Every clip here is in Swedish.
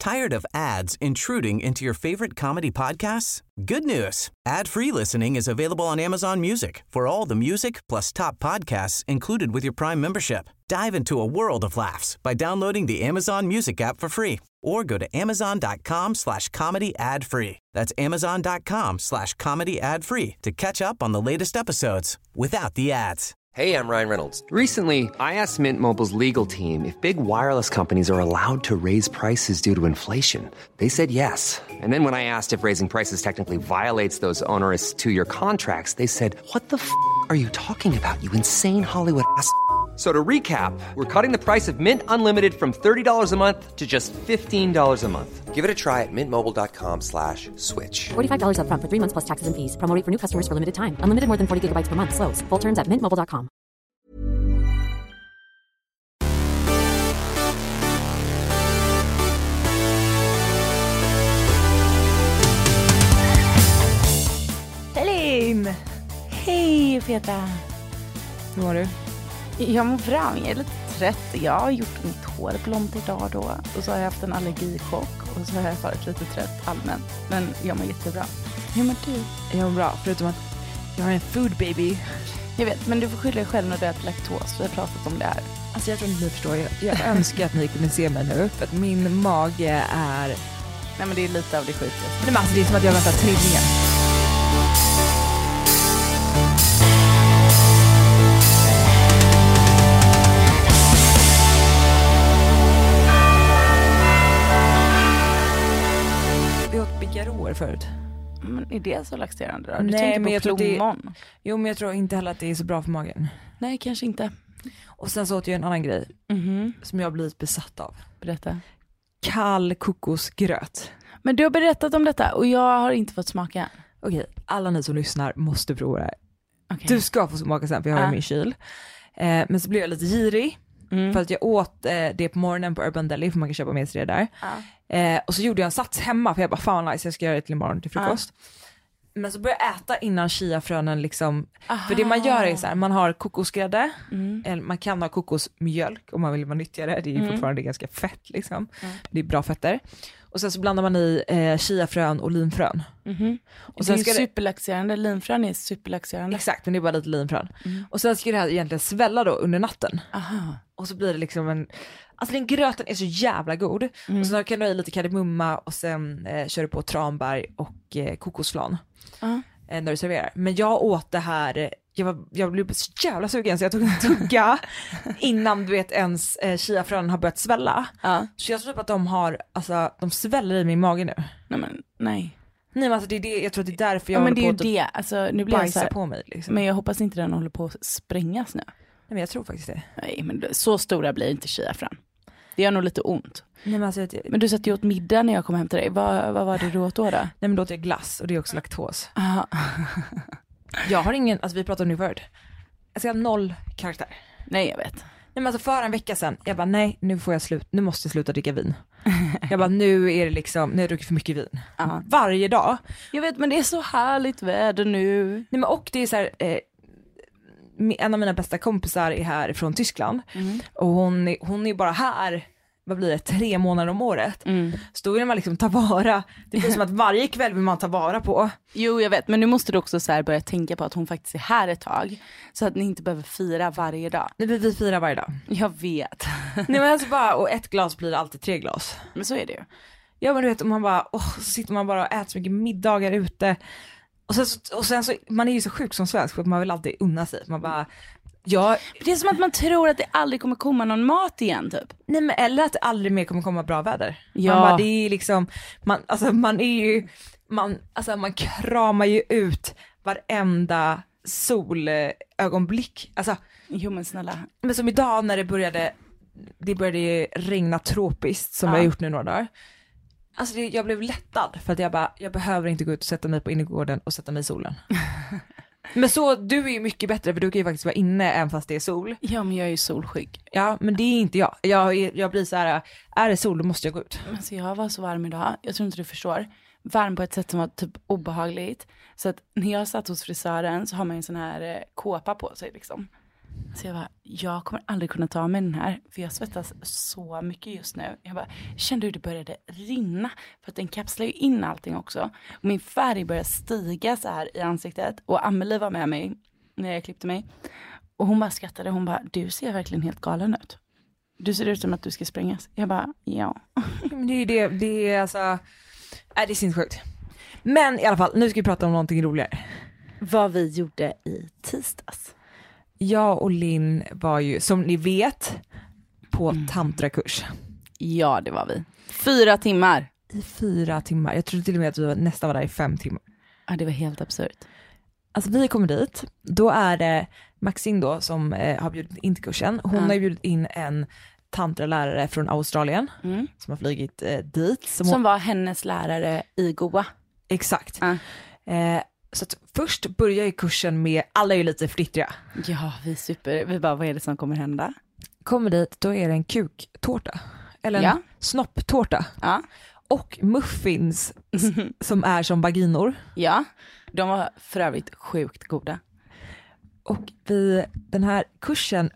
Tired of ads intruding into your favorite comedy podcasts? Good news. Ad-free listening is available on Amazon Music for all the music plus top podcasts included with your Prime membership. Dive into a world of laughs by downloading the Amazon Music app for free or go to amazon.com/comedy ad-free. That's amazon.com/comedy ad-free to catch up on the latest episodes without the ads. Hey, I'm Ryan Reynolds. Recently, I asked Mint Mobile's legal team if big wireless companies are allowed to raise prices due to inflation. They said yes. And then when I asked if raising prices technically violates those onerous two-year contracts, they said, "What the f*** are you talking about, you insane Hollywood ass?" So to recap, we're cutting the price of Mint Unlimited from $30 a month to just $15 a month. Give it a try at mintmobile.com/switch. $45 up front for 3 months plus taxes and fees. Promo rate for new customers for limited time. Unlimited more than 40 gigabytes per month. Slows full terms at mintmobile.com. Elin! Hej feta! Hur mår du? Jag mår bra, jag är lite trött. Jag har gjort mitt hår blont idag då. Och så har jag haft en allergichock. Och så har jag varit lite trött allmänt. Men jag mår jättebra. Hur mår du? Jag mår bra, förutom att jag har en food baby. Jag vet, men du får skylla dig själv när du äter laktos. Vi har pratat om det här. Alltså jag tror inte ni förstår. Jag önskar att ni kunde se mig nu. För att min mage är... Nej, men det är lite av det sjukaste. Nej, men alltså det är som att jag väntar trillingar. Bigarråer förut. Men är det så laxerande då? Du Nej, tänker men på plommon. Jo, men jag tror inte heller att det är så bra för magen. Nej, kanske inte. Och sen så åt jag en annan grej som jag har blivit besatt av. Berätta. Kall kokosgröt. Men du har berättat om detta och jag har inte fått smaka. Okej, alla ni som lyssnar måste prova det här. Okay. Du ska få smaka sen, för jag har i min kyl. Men så blev jag lite girig. För att jag åt det på morgonen på Urban Deli, för man kan köpa med sig det där. Och så gjorde jag en sats hemma, för jag bara, fan nice, jag ska göra det till imorgon till frukost. Men så började jag äta innan chiafrönen liksom. För det man gör är så här, man har kokosgrädde, eller man kan ha kokosmjölk om man vill vara nyttigare. Det är ju fortfarande ganska fett liksom. Det är bra fetter. Och sen så blandar man i chiafrön och linfrön. Och sen det är superlaxerande, linfrön är superlaxerande. Exakt, men det är bara lite linfrön. Och sen ska det här egentligen svälla då under natten. Och så blir det liksom en... Alltså den gröten är så jävla god. Och sen kan du ha i lite kardemumma och sen kör du på tranbär och kokosflan. När du serverar. Men jag åt det här... Jag blev så jävla sugen så jag tog en tugga innan du vet ens chiafrön har börjat svälla. Så jag tror typ att de har, alltså de sväller i min mage nu. Nej. Nej, men alltså det är det, jag tror att det är därför jag håller håller på det. Alltså, nu blir jag så här, på mig liksom. Men jag hoppas inte den håller på att sprängas nu. Nej, men jag tror faktiskt det. Nej, men så stora blir inte chiafrön. Det gör nog lite ont. Nej, men, alltså, men du satt ju åt middag när jag kom hem till dig. Vad var det du åt då? Nej, men då åt jag glass och det är också laktos. Jag har ingen, alltså vi pratade om nu förut. Jag ska ha 0 karaktär. Nej, jag vet. Nej, men alltså för en vecka sedan, jag bara nej, nu måste jag sluta dricka vin. Jag bara nu är det liksom, nu har jag druckit för mycket vin. Varje dag. Jag vet, men det är så härligt väder nu. Nej, men och det är så här, en av mina bästa kompisar är här från Tyskland. Och hon är bara här, vad blir det, 3 månader om året. Så då vill man liksom ta vara. Det är som att varje kväll vill man ta vara på. Jo, jag vet, men nu måste du också så här börja tänka på att hon faktiskt är här ett tag. Så att ni inte behöver fira varje dag. Nej, vi firar varje dag. Jag vet. Nej, men alltså bara, och 1 glas blir alltid 3 glas. Men så är det ju. Ja, men du vet, om man bara, så sitter man bara och äter så mycket middagar ute. Och sen så, man är ju så sjuk som svensk för att man vill alltid unna sig. Man bara, det är som att man tror att det aldrig kommer komma någon mat igen typ. Nej, men eller att det aldrig mer kommer komma bra väder. Ja. Man bara, det är liksom, man kramar ju ut varenda solögonblick. Alltså, jo men snälla. Men som idag när det började regna tropiskt som jag har gjort nu några dagar. Alltså jag blev lättad för att jag behöver inte gå ut och sätta mig på innergården och sätta mig i solen. Men så, du är ju mycket bättre för du kan ju faktiskt vara inne även fast det är sol. Ja, men jag är ju solskygg. Ja, men det är inte jag. Jag blir så här, är det sol då måste jag gå ut. Alltså jag var så varm idag, jag tror inte du förstår. Varm på ett sätt som var typ obehagligt. Så att när jag satt hos frisören så har man en sån här kåpa på sig liksom. Så jag bara, jag kommer aldrig kunna ta med den här. För jag svettas så mycket just nu. Jag bara, kände hur det började rinna. För att den kapslar ju in allting också. Och min färg började stiga så här i ansiktet. Och Amelie var med mig när jag klippte mig. Och hon bara skrattade. Hon bara, du ser verkligen helt galen ut. Du ser ut som att du ska sprängas. Jag bara, ja. Men det är ju det, det är alltså, det är sinnessjukt. Men i alla fall, nu ska vi prata om någonting roligare. Vad vi gjorde i tisdags. Jag och Linn var ju, som ni vet, på tantrakurs. Ja, det var vi. 4 timmar. I 4 timmar. Jag trodde till och med att vi nästan var där i 5 timmar. Ja, det var helt absurt. Alltså vi kommer dit, då är det Maxine då som har bjudit in till kursen. Hon har bjudit in en tantralärare från Australien som har flygit dit. Som var hennes lärare i Goa. Exakt. Så att först börjar ju kursen med, alla är ju lite flittriga. Ja, vi bara, vad är det som kommer hända? Kommer dit, då är det en kuktårta. Eller en snopptårta. Ja. Och muffins som är som vaginor. Ja, de var för övrigt sjukt goda. Och den här kursen,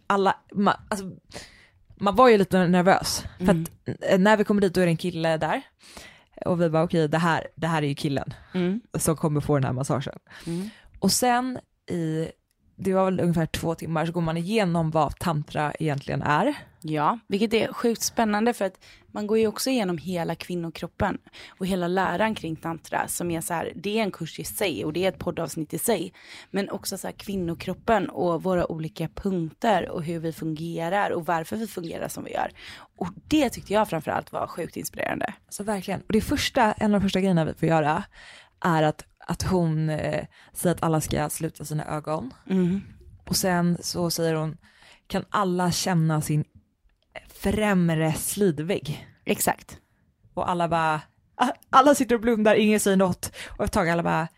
man var ju lite nervös. För att när vi kommer dit då är det en kille där. Och vi bara okej, det här är ju killen som kommer få den här massagen. Och sen det var väl ungefär 2 timmar så går man igenom vad tantra egentligen är. Ja, vilket är sjukt spännande för att man går ju också igenom hela kvinnokroppen och hela läran kring tantra som är så här, det är en kurs i sig och det är ett poddavsnitt i sig. Men också så här kvinnokroppen och våra olika punkter och hur vi fungerar och varför vi fungerar som vi gör. Och det tyckte jag framförallt var sjukt inspirerande. Så verkligen. Och en av de första grejerna vi får göra är att hon säger att alla ska sluta sina ögon. Och sen så säger hon, kan alla känna sin främre slidvägg? Exakt. Och alla sitter och blundar, ingen säger något. Och ett tag alla bara,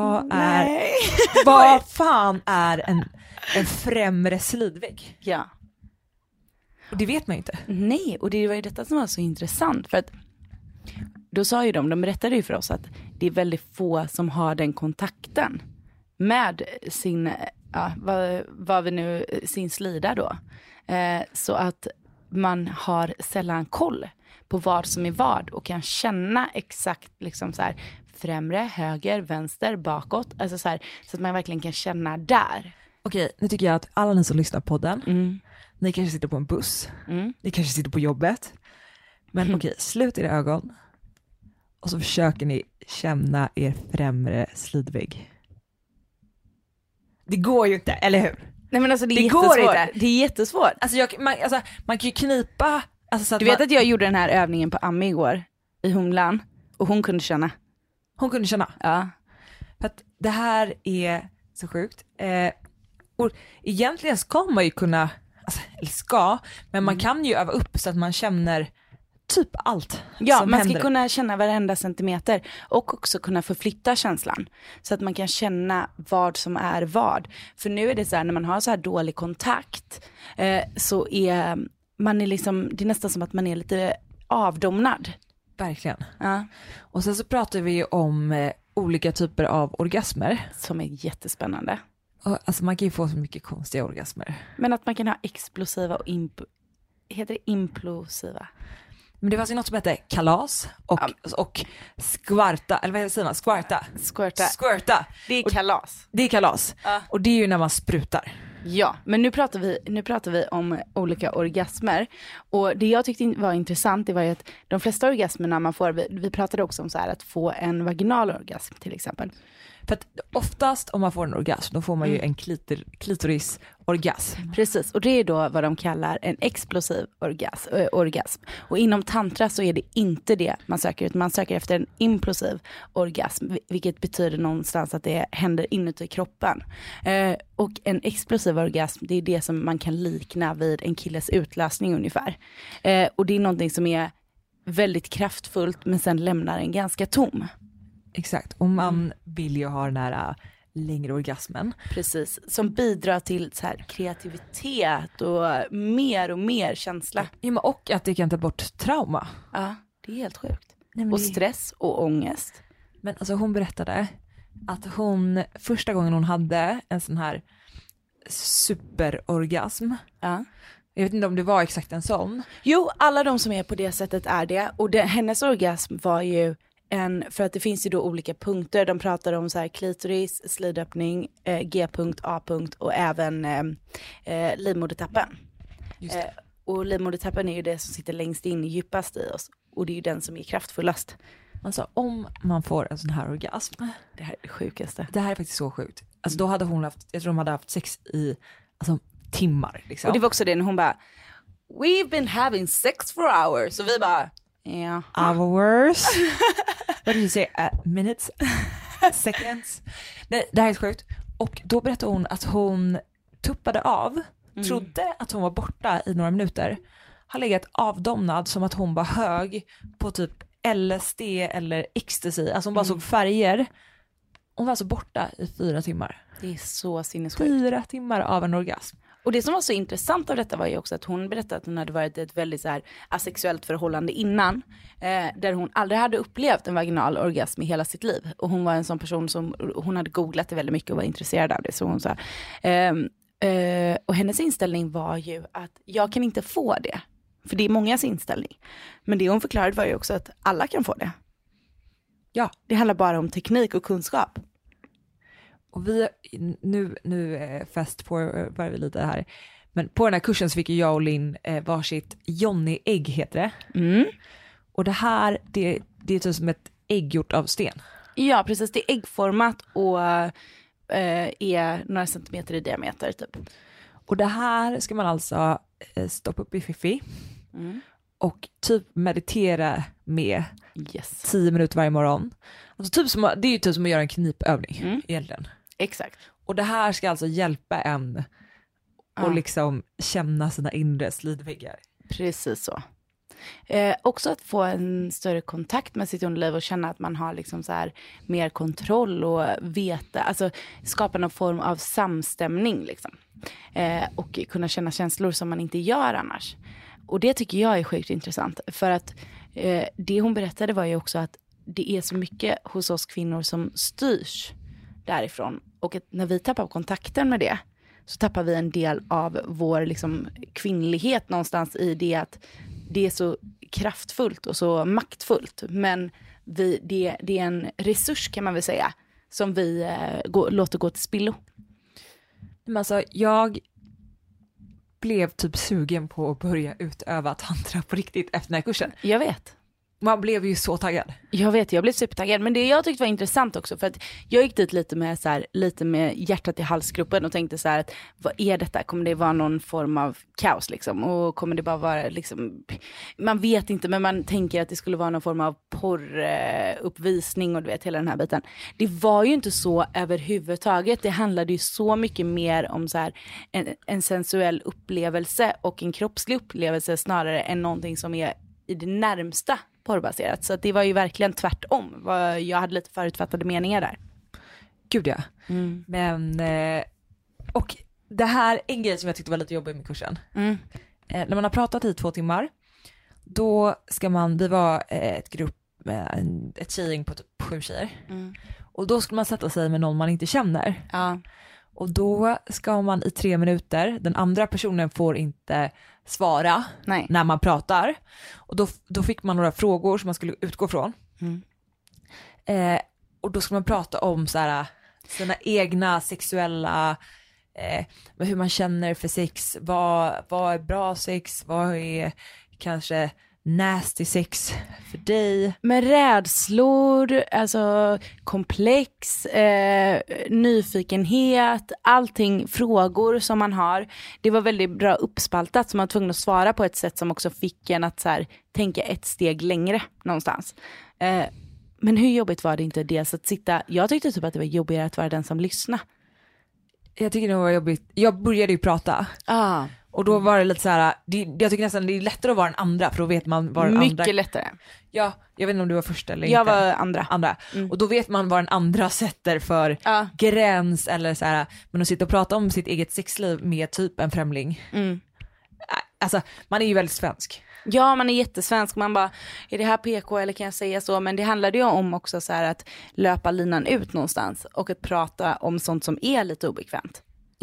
vad fan är en främre slidvägg? Ja. Och det vet man ju inte. Nej, och det var ju detta som var så intressant för att då sa ju de berättade ju för oss att det är väldigt få som har den kontakten med sin, sin slida då. Så att man har sällan koll på vad som är vad och kan känna exakt liksom så här främre, höger, vänster, bakåt. Alltså så här, så att man verkligen kan känna där. Okej, nu tycker jag att alla ni som lyssnar på podden, ni kanske sitter på en buss, ni kanske sitter på jobbet. Men okej, slut era ögon. Och så försöker ni känna er främre slidvägg. Det går ju inte, eller hur? Nej men alltså det är går jättesvårt. inte. Det är jättesvårt. Alltså, man kan ju knipa. Alltså, så att du vet att jag gjorde den här övningen på Ami igår i Humlan och hon kunde känna. Hon kunde känna? Ja. För att det här är så sjukt. Och egentligen ska man ju kunna, men man kan ju öva upp så att man känner typ allt. Ja, man händer. ska kunna känna varenda centimeter och också kunna förflytta känslan så att man kan känna vad som är vad. För nu är det så här, när man har så här dålig kontakt så är man är liksom, det är nästan som att man är lite avdomnad. Verkligen. Ja. Och sen så pratar vi om olika typer av orgasmer. Som är jättespännande. Och, alltså man kan ju få så mycket konstiga orgasmer. Men att man kan ha explosiva och heter det implosiva? Men det fanns ju något som heter kalas och skvarta, eller vad säger man? Skvarta. Det är kalas. Det är kalas. Och det är ju när man sprutar. Ja, men nu pratar vi om olika orgasmer. Och det jag tyckte var intressant, det var ju att de flesta orgasmerna man får, vi pratade också om så här att få en vaginal orgasm till exempel. För att oftast om man får en orgasm, då får man ju en klitorisorgasm. Precis, och det är då vad de kallar en explosiv orgasm. Och inom tantra så är det inte det man söker, utan man söker efter en implosiv orgasm, vilket betyder någonstans att det händer inuti kroppen. Och en explosiv orgasm, det är det som man kan likna vid en killes utlösning ungefär. Och det är någonting som är väldigt kraftfullt men sen lämnar en ganska tom. Exakt, och man vill ju ha den här längre orgasmen. Precis, som bidrar till så här kreativitet och mer känsla. Ja, och att det kan ta bort trauma. Ja, det är helt sjukt. Och stress och ångest. Men alltså hon berättade att hon, första gången hon hade en sån här superorgasm. Ja. Jag vet inte om det var exakt en sån. Jo, alla de som är på det sättet är det. Och hennes orgasm var ju för att det finns ju då olika punkter. De pratar om så här klitoris, slidöppning, G-punkt, A-punkt och även livmodertappen. Just det. Och livmodertappen är ju det som sitter längst in, djupast i oss. Och det är ju den som är kraftfullast. Alltså om man får en sån här orgasm. Det här är det sjukaste. Det här är faktiskt så sjukt. Alltså då hade hon haft, jag tror de hade haft sex i timmar. Liksom. Och det var också det när hon bara, we've been having sex for hours. Så vi bara, ja. Hours. What did you say? Minutes? Seconds? Nej, det här är sjukt. Och då berättade hon att hon tuppade av, trodde att hon var borta i några minuter, har legat avdomnad som att hon var hög på typ LSD eller ecstasy. Alltså hon bara såg färger. Hon var alltså borta i 4 timmar. Det är så sinnessjukt. 4 timmar av en orgasm. Och det som var så intressant av detta var ju också att hon berättade att hon hade varit i ett väldigt så här asexuellt förhållande innan. Där hon aldrig hade upplevt en vaginal orgasm i hela sitt liv. Och hon var en sån person som, hon hade googlat det väldigt mycket och var intresserad av det. Så hon sa, och hennes inställning var ju att jag kan inte få det. För det är mångas inställning. Men det hon förklarade var ju också att alla kan få det. Ja. Det handlar bara om teknik och kunskap. Och vi, nu fast forwardar vi lite här. Men på den här kursen så fick jag och Linn varsitt Johnny-ägg heter det. Mm. Och det här, det är typ som ett ägg gjort av sten. Ja, precis. Det är äggformat och är några centimeter i diameter typ. Och det här ska man alltså stoppa upp i fiffi. Och typ meditera med 10 minuter varje morgon. Alltså det är ju typ som att göra en knipövning egentligen. Exakt. Och det här ska alltså hjälpa en och liksom känna sina inre slidväggar. Precis så. Också att få en större kontakt med sitt underliv och känna att man har liksom så här mer kontroll och veta, alltså skapa någon form av samstämning liksom. Och kunna känna känslor som man inte gör annars. Och det tycker jag är sjukt intressant. För att det hon berättade var ju också att det är så mycket hos oss kvinnor som styrs därifrån. Och att när vi tappar kontakten med det så tappar vi en del av vår liksom kvinnlighet någonstans i det att det är så kraftfullt och så maktfullt. Men det är en resurs kan man väl säga som vi låter gå till spillo. Men alltså jag blev typ sugen på att börja utöva tantra på riktigt efter den här kursen. Jag vet. Man blev ju så taggad. Jag vet, jag blev supertaggad. Men det jag tyckte var intressant också, för att jag gick dit lite med hjärtat i halsgropen och tänkte så här att vad är detta? Kommer det vara någon form av kaos liksom? Och kommer det bara vara liksom, man vet inte, men man tänker att det skulle vara någon form av porruppvisning och du vet hela den här biten. Det var ju inte så överhuvudtaget. Det handlade ju så mycket mer om så här en sensuell upplevelse och en kroppslig upplevelse snarare än någonting som är i det närmsta porrbaserat. Så att det var ju verkligen tvärtom. Jag hade lite förutfattade meningar där. Gud ja. Men och det här är en grej som jag tyckte var lite jobbig med kursen. När man har pratat i 2 timmar då ska man, vi var ett grupp med ett tjejgäng på typ 7 tjejer. Och då ska man sätta sig med någon man inte känner. Ja. Och då ska man i 3 minuter, den andra personen får inte svara när man pratar. Och då fick man några frågor som man skulle utgå från. Och då ska man prata om så här, sina egna sexuella, hur man känner för sex, vad är bra sex, vad är kanske nasty sex för dig. Med rädslor, alltså komplex, nyfikenhet, allting, frågor som man har. Det var väldigt bra uppspaltat så man var tvungen att svara på ett sätt som också fick en att så här, tänka ett steg längre någonstans. Men hur jobbigt var det inte dels att sitta, jag tyckte typ att det var jobbigare att vara den som lyssnade. Jag tycker det var jobbigt. Jag började ju prata. Och då var det lite så här, jag tycker nästan det är lättare att vara den andra för då vet man vad den andra. Mycket lättare. Ja, jag vet inte om du var första eller jag inte. Jag var andra. Och då vet man vad den andra sätter för gräns eller så här, men att sitta och prata om sitt eget sexliv med typ en främling. Alltså, man är ju väldigt svensk. Ja, man är jättesvensk. Man bara, är det här PK eller kan jag säga så? Men det handlade ju om också så här att löpa linan ut någonstans och att prata om sånt som är lite obekvämt. Ja,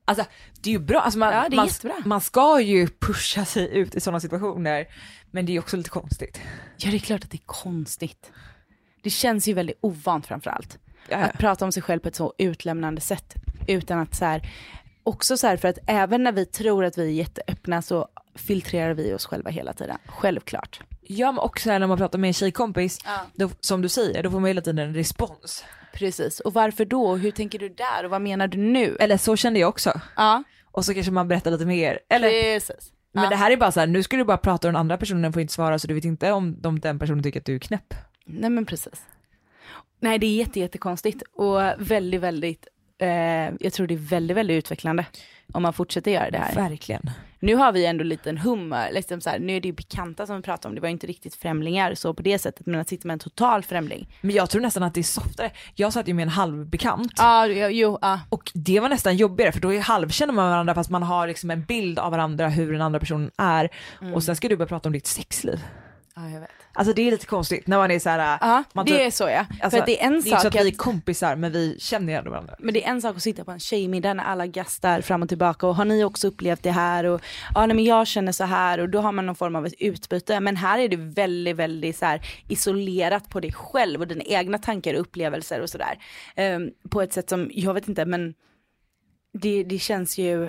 Alltså det är ju bra, alltså man ska ju pusha sig ut i sådana situationer, men det är ju också lite konstigt. Ja, det är klart att det är konstigt. Det känns ju väldigt ovant framförallt. Att prata om sig själv på ett så utlämnande sätt. Utan att så här, också så här, för att även när vi tror att vi är jätteöppna så filtrerar vi oss själva hela tiden. Självklart. Ja, men också när man pratar med en tjejkompis, då, som du säger, då får man hela tiden en respons. Precis, och varför då? Hur tänker du där? Och vad menar du nu? Eller så kände jag också. Ja. Och så kanske man berättar lite mer. Eller, precis. Men det här är bara så här, nu ska du bara prata och den andra personen får inte svara, så du vet inte om den personen tycker att du är knäpp. Nej, men precis. Nej, det är jättekonstigt och väldigt, väldigt, jag tror det är väldigt, väldigt utvecklande om man fortsätter göra det här. Verkligen. Nu har vi ändå en liten hummer, liksom så här, nu är det ju bekanta som vi pratar om, det var inte riktigt främlingar så på det sättet, men att sitta med en total främling. Men jag tror nästan att det är softare. Jag satt ju med en halvbekant. Och det var nästan jobbigare, för då halvkänner man varandra fast man har liksom en bild av varandra hur den andra personen är. Och sen ska du börja prata om ditt sexliv. Ja, jag vet. Alltså det är lite konstigt när man är så här. Det är så Alltså, för att det är en sak. Det är sak så att vi är kompisar, men vi känner ändå varandra. Men det är en sak att sitta på en tjejmiddag när alla gastar fram och tillbaka och har ni också upplevt det här och nej, men jag känner så här, och då har man någon form av ett utbyte. Men här är det väldigt, väldigt så här isolerat på dig själv och dina egna tankar och upplevelser och sådär. På ett sätt som, jag vet inte, men det känns ju,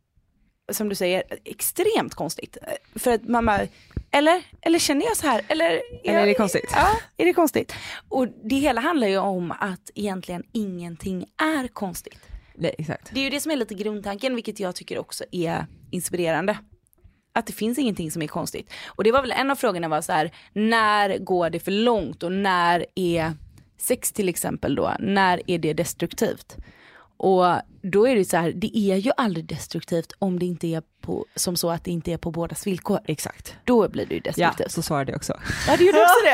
som du säger, extremt konstigt. För att mamma, eller känner jag så här? Eller är det konstigt? Ja, är det konstigt? Och det hela handlar ju om att egentligen ingenting är konstigt. Nej, exakt. Det är ju det som är lite grundtanken, vilket jag tycker också är inspirerande. Att det finns ingenting som är konstigt. Och det var väl en av frågorna, var så här, när går det för långt och när är sex till exempel då, när är det destruktivt? Och då är det så här, det är ju aldrig destruktivt om det inte är på, som så att det inte är på bådas villkor. Exakt. Då blir det ju destruktivt. Ja, så svarade jag också. Ja, det gjorde också det.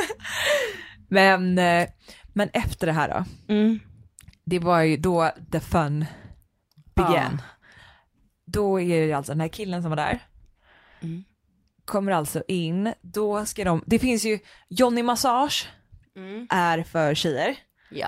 Men efter det här då, det var ju då the fun began. Då är det alltså den här killen som var där, kommer alltså in, då ska det finns ju Johnny Massage är för tjejer. Ja.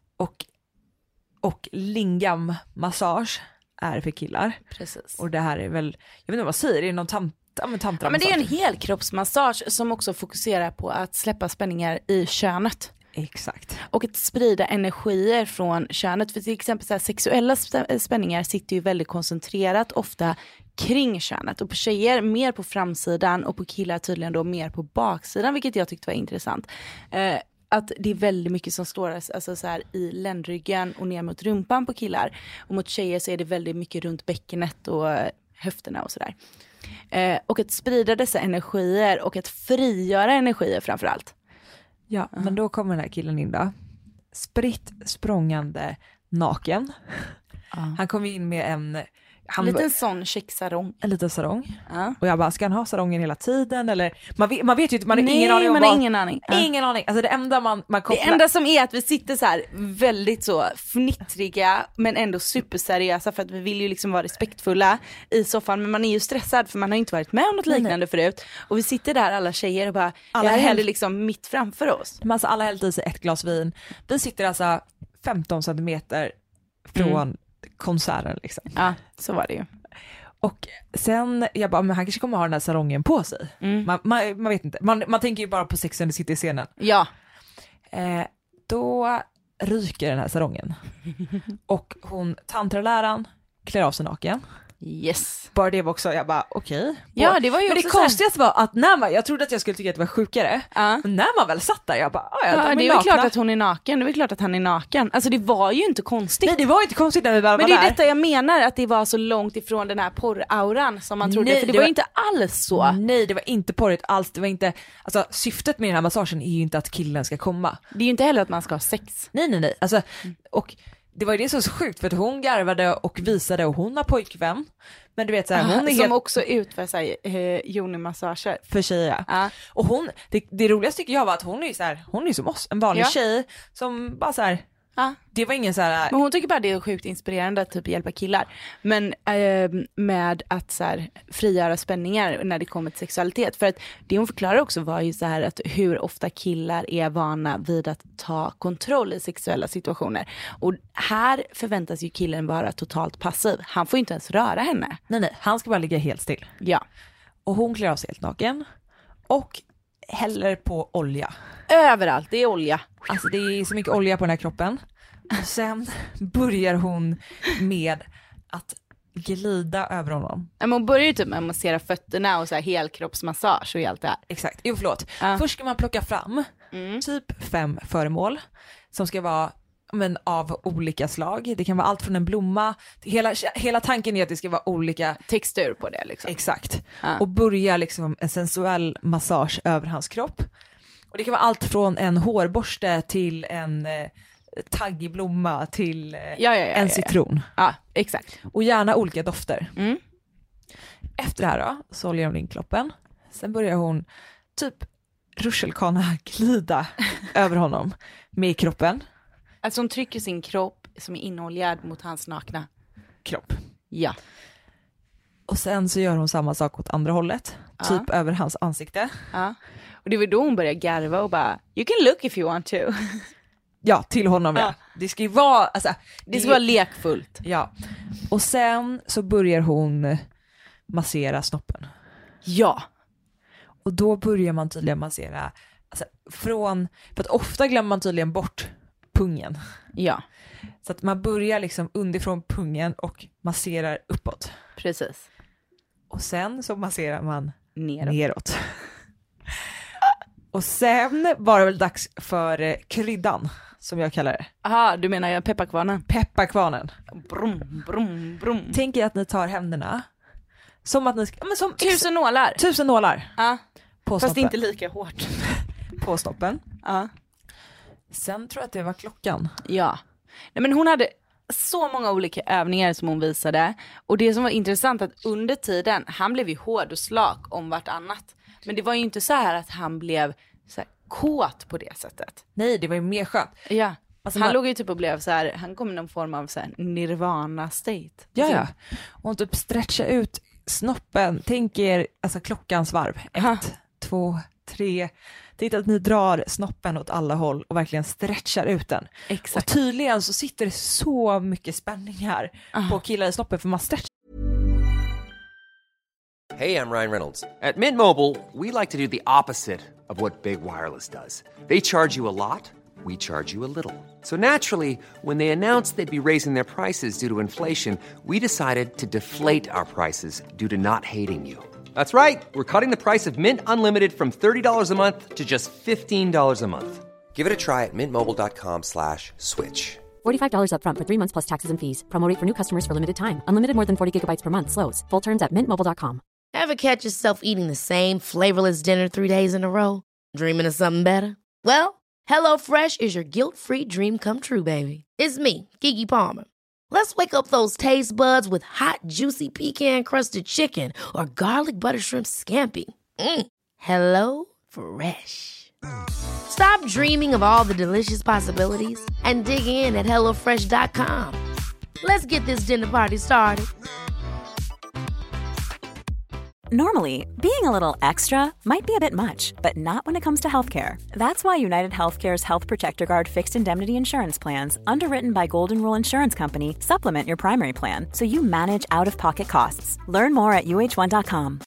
Och Lingam Massage är för killar. Precis. Och det här är väl, jag vet inte vad säger, det är någon tantra. Ja, men det är en helkroppsmassage som också fokuserar på att släppa spänningar i könet. Exakt. Och att sprida energier från könet. För till exempel så här, sexuella spänningar sitter ju väldigt koncentrerat ofta kring könet. Och på tjejer mer på framsidan och på killar tydligen då mer på baksidan, vilket jag tyckte var intressant. Att det är väldigt mycket som står alltså så här, i ländryggen och ner mot rumpan på killar. Och mot tjejer så är det väldigt mycket runt bäckenet och höfterna och sådär. Och att sprida dessa energier och att frigöra energier framförallt. Ja, men då kommer den här killen in då. Spritt språngande naken. Han kom in med en liten sån checksarong. En liten sarong. Och jag bara, ska han ha sarongen hela tiden? Eller, man vet ju inte, man har ingen aning om man vad. Har ingen aning. Ingen aning. Alltså det enda man kopplar. Det enda som är att vi sitter så här väldigt så fnittriga men ändå superseriösa, för att vi vill ju liksom vara respektfulla i soffan, men man är ju stressad för man har inte varit med om något liknande förut. Och vi sitter där alla tjejer och bara, det här händer liksom mitt framför oss. Alltså alla hällde i sig ett glas vin. Vi sitter alltså 15 centimeter från konserten liksom. Ja, så var det ju. Och sen, jag bara, men han kanske kommer ha den här sarongen på sig. Man vet inte. Man tänker ju bara på sexen det sitter i scenen. Ja. Då ryker den här sarongen. Och tantraläraren klär av sig naken. Yes. Bara det var också, jag bara okej. Ja, det var ju men också det konstigaste var att jag trodde att jag skulle tycka att det var sjukare. Men när man väl satt där, jag bara, det är väl klart att hon är naken. Det är väl klart att han är naken. Alltså det var ju inte konstigt. Nej, det var inte konstigt när vi väl var där. Men det är detta jag menar, att det var så långt ifrån den här porrauran som man trodde. Nej, för det var ju inte alls så. Nej, det var inte porrigt alls. Det var inte, alltså syftet med den här massagen är ju inte att killen ska komma. Det är ju inte heller att man ska ha sex. Nej. Alltså, och det var ju det som var så sjukt, för att hon garvade och visade, och hon har pojkvän. Men du vet så här, hon är som helt... också utför sig Joni-massager för tjejer. Och hon, det roligaste tycker jag var att hon är så här, hon är som oss, en vanlig tjej som bara så här, Ja. Det var ingen så här... Men hon tycker bara det är sjukt inspirerande att typ hjälpa killar. Men med att så här, frigöra spänningar när det kommer till sexualitet. För att det hon förklarar också var ju så här att hur ofta killar är vana vid att ta kontroll i sexuella situationer. Och här förväntas ju killen vara totalt passiv. Han får inte ens röra henne. Nej, han ska bara ligga helt still. Ja. Och hon klär av sig helt naken. Och häller på olja. Överallt, det är olja. Alltså det är så mycket olja på den här kroppen. Och sen börjar hon med att glida över honom. Men hon börjar ju typ med att massera fötterna och så här helkroppsmassage och allt det här. Exakt, förlåt. Först ska man plocka fram typ 5 föremål som ska vara av olika slag. Det kan vara allt från en blomma. Hela tanken är att det ska vara olika textur på det liksom. Exakt. Och börja liksom en sensuell massage över hans kropp. Och det kan vara allt från en hårborste till en taggig blomma till en citron. Ja, exakt. Och gärna olika dofter. Efter det här då, så oljar hon in kroppen. Sen börjar hon typ rutschkana glida över honom med kroppen. Alltså hon trycker sin kropp som är inoljad mot hans nakna kropp. Ja. Och sen så gör hon samma sak åt andra hållet. Typ över hans ansikte. Ja. Och det var då hon började garva och bara, you can look if you want to. Ja, till honom ja. Det ska ju vara, alltså, det ska vara lekfullt. Ja. Och sen så börjar hon massera snoppen. Ja. Och då börjar man tydligen massera, alltså, för att ofta glömmer man tydligen bort pungen. Ja. Så att man börjar liksom underifrån pungen och masserar uppåt. Precis. Och sen så masserar man neråt. Och sen var det väl dags för kryddan, som jag kallar det. Aha, du menar pepparkvarnen? Pepparkvarnen. Brum, brum, brum. Tänk er att ni tar händerna som att ni ska... Men som 1000 nålar. 1000 nålar. Ja. På fast snoppen. inte lika hårt. På snoppen. Ja. Sen tror jag att det var klockan. Ja. Nej, men hon hade så många olika övningar som hon visade. Och det som var intressant att under tiden, han blev ju hård och slak om vartannat. Men det var ju inte så här att han blev så här kåt på det sättet. Nej, det var ju mer skönt. Ja. Alltså han låg ju typ och blev så här, han kom i någon form av så här nirvana state. Ja. Och hon typ stretcha ut snoppen. Tänk er alltså klockans varv. 1, 2, 3. Titta att ni drar snoppen åt alla håll och verkligen stretchar ut den. Exakt. Och tydligen så sitter det så mycket spänning här på killar i snoppen för man stretchar. Hey, I'm Ryan Reynolds. At Mint Mobile, we like to do the opposite of what Big Wireless does. They charge you a lot, we charge you a little. So naturally, when they announced they'd be raising their prices due to inflation, we decided to deflate our prices due to not hating you. That's right. We're cutting the price of Mint Unlimited from $30 a month to just $15 a month. Give it a try at mintmobile.com/switch. $45 up front for 3 months plus taxes and fees. Promo rate for new customers for limited time. Unlimited more than 40 gigabytes per month slows. Full terms at mintmobile.com. Ever catch yourself eating the same flavorless dinner 3 days in a row? Dreaming of something better? Well, HelloFresh is your guilt-free dream come true, baby. It's me, Keke Palmer. Let's wake up those taste buds with hot, juicy pecan-crusted chicken or garlic butter shrimp scampi. Hello Fresh. Stop dreaming of all the delicious possibilities and dig in at HelloFresh.com. Let's get this dinner party started. Normally, being a little extra might be a bit much, but not when it comes to healthcare. That's why United Healthcare's Health Protector Guard fixed indemnity insurance plans, underwritten by Golden Rule Insurance Company, supplement your primary plan so you manage out-of-pocket costs. Learn more at uh1.com.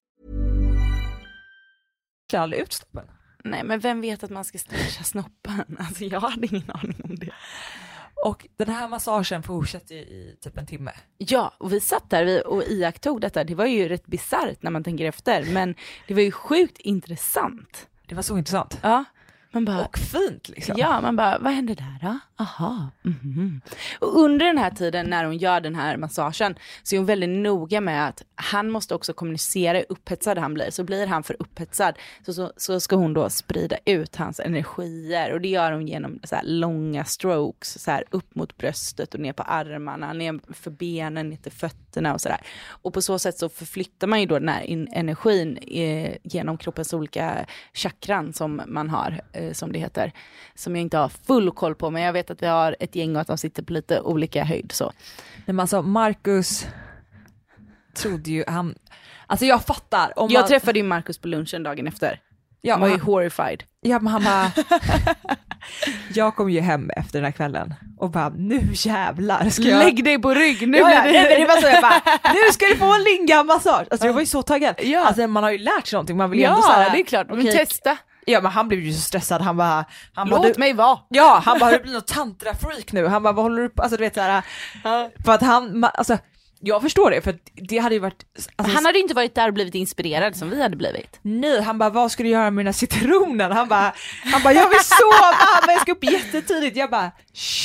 Ut snoppen. Nej, men vem vet att man ska stretcha snoppen? Alltså jag hade ingen aning om det. Och den här massagen fortsätter i typ en timme. Ja, och vi satt där och iakttog detta. Det var ju rätt bizarrt när man tänker efter. Men det var ju sjukt intressant. Det var så intressant. Ja. Man bara, och fint liksom. Ja, man bara, vad hände där då? Aha. Mm-hmm. Och under den här tiden när hon gör den här massagen så är hon väldigt noga med att han måste också kommunicera hur upphetsad han blir. Så blir han för upphetsad så ska hon då sprida ut hans energier. Och det gör hon genom så här långa strokes, så här upp mot bröstet och ner på armarna, ner för benen, ner till fötterna och sådär. Och på så sätt så förflyttar man ju då den här energin genom kroppens olika chakran som man har. som det heter. Som jag inte har full koll på, men jag vet att vi har ett gäng och att de sitter på lite olika höjd. Så. Men alltså Marcus trodde ju han... Alltså jag fattar. Om jag träffade ju Marcus på lunchen dagen efter. Ja, han var ju horrified. Ja, men han bara... jag kom ju hem efter den här kvällen och bara, nu jävlar ska jag... Lägg dig på rygg, nu ja, blir det... det var så jag bara, nu ska du få en lingamassage. Alltså jag var ju så taggad. Ja. Alltså man har ju lärt sig någonting, man vill ju ändå så här, det är klart, men testa. Ja, men han blev ju så stressad, han bara... Låt mig vara. Ja, han bara, du blir något tantra-freak nu. Han bara, vad håller du på? Alltså du vet såhär, för att han, alltså... Jag förstår det, för det hade ju varit... Alltså, han hade ju inte varit där och blivit inspirerad som vi hade blivit. Nej, han bara, vad ska du göra med mina citroner? Han bara, jag vill sova, men jag ska upp jättetidigt. Jag bara,